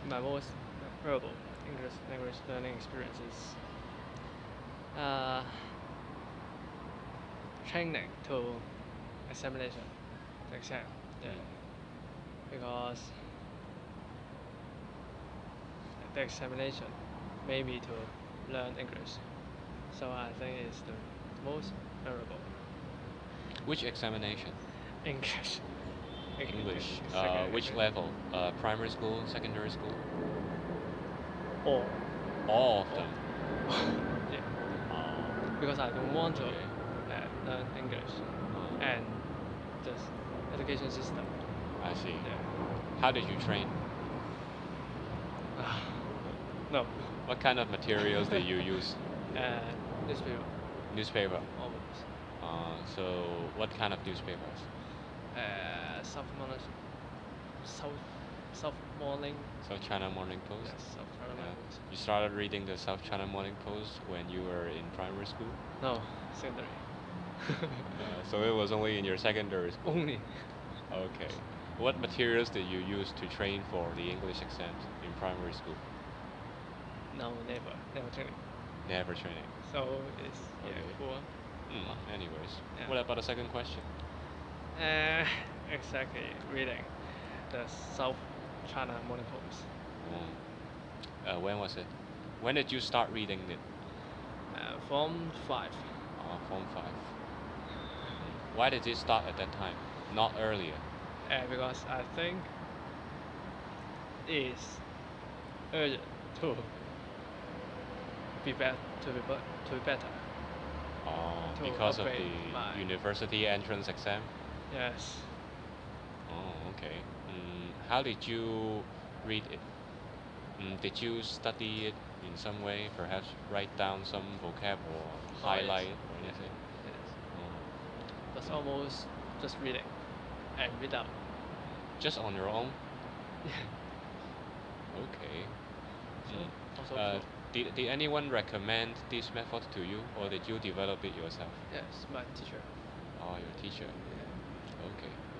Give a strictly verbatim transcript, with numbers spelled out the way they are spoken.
my most memorable English language learning experiences. Uh, training to examination, the exam. Yeah, Mm. because the examination made me to learn English. So I think it's the most memorable. Which examination? English. English. Uh, Second which English. level? Uh, primary school, secondary school? All. All of All. them. Yeah. Oh, Because I don't want to okay. uh, learn English Oh, and this education system. I see. Yeah. How did you train? No. What kind of materials did you use? uh, newspaper. Newspaper. Always. Uh, so what kind of newspapers? Uh, South Morning. South. South Morning. South China Morning Post? Yes, South China Yeah. Morning Post. You started reading the South China Morning Post when you were in primary school? No, secondary. Uh, so it was only in your secondary school? Only. Okay. What materials did you use to train for the English exams in primary school? No, never. Never training. Never training. So it's yeah, Okay. poor. Mm, anyways, Yeah. what about the second question? Uh, exactly. Reading the South China Morning Post. Mm. Uh, when was it? When did you start reading it? Uh, form five. Uh, form five. Mm. Why did it start at that time, not earlier? Uh, because I think it's urgent to be better, to be, to be better. Oh, To because of upgrade my the university entrance exam? yes. Oh, okay. Mm, how did you read it? Mm, did you study it in some way? Perhaps write down some vocab or Oh yes. highlight or anything? Yes. Oh. That's Mm. almost just reading and read out. Just on your own? Yeah. Okay. So Mm. also Uh, for did, did anyone recommend this method to you, or did you develop it yourself? yes, my teacher. Oh, your teacher. Yeah. Okay.